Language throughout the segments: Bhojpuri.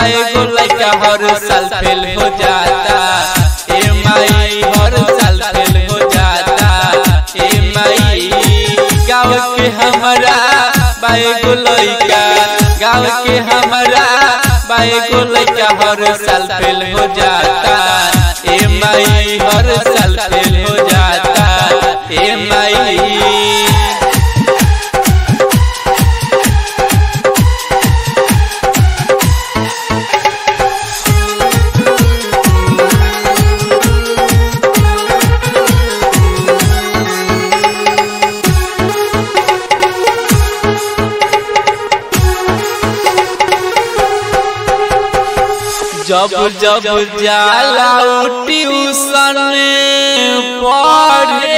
बाएगो लइका हर साल फेल हो जाता। ए माई हर साल फेल हो जाता। ए माई गाँव के हमारा बाएगो लइका, गाँव के हमारा बाएगो लइका हर साल फेल हो जाता। ए माई हर साल फेल हो जाता। ए माई जब जब जाला ट्यूशन पढ़े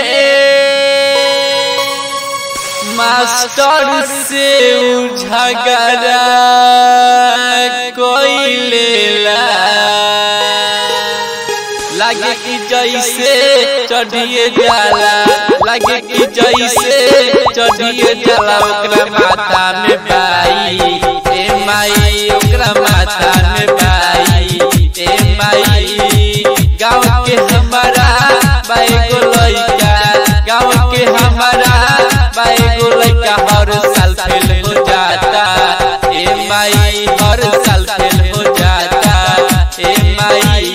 मास्टर से झगड़ा कइलेला। लागे कि जैसे चढ़िए जाला, लागे कि जैसे चढ़िए जाला ओकरा माथा में बाई। ए माई ओकरा माथा में बाई। ए माई गाँव के हमारा बाएगो लइका, गाँव के हमारा बाएगो लइका हर साल फेल हो जाता। ए माई हर साल फेल हो जाता। ए माई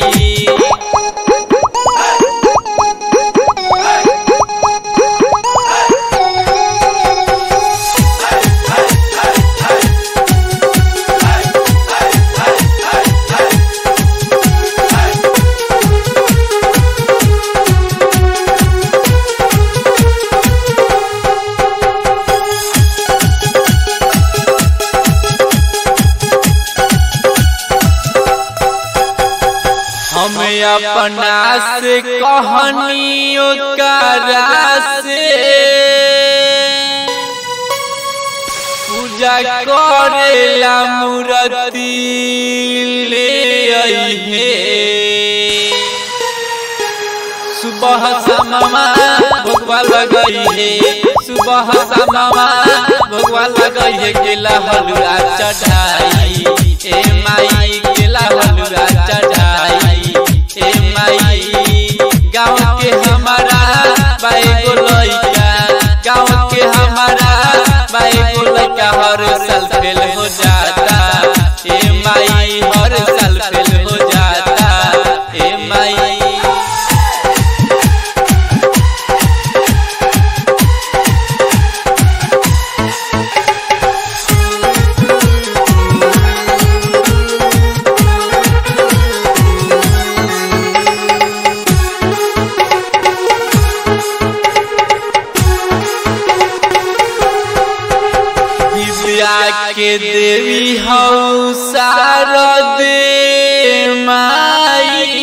हमें अपना से कहानियों करा से पूजा करेला मूर्ति ले आई है। सुबह शामा भगवा लगई है, सुबह शामा भगवा लगई है। केला हलुआ चढ़ाई। ए माई केला हलुआ चढ़ाई। ए माई गाँव के हमारा बाएगो लइका, गाँव के हमारा बाएगो लइका हर साल फेल हो जाता। ए माई हर साल फेल हो जाता। ए माई के देवी हौ शारदे माई,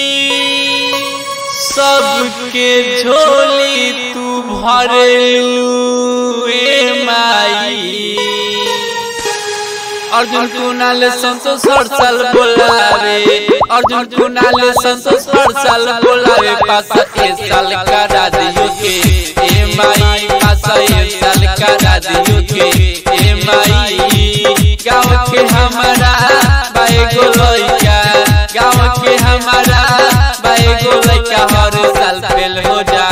सबके झोली तू भरेलू। ए माई अर्जुन कुणाल संतोष हर साल बोलावे, अर्जुन कुणाल संतोष हर साल बोलावे। पास ए साल करा दियो के। ए माई पास ए साल करा दियो के। ए माई गाँव के हमारा बाएगो लइका, गाँव के हमारा बाएगो लइका हर साल फेल हो जा।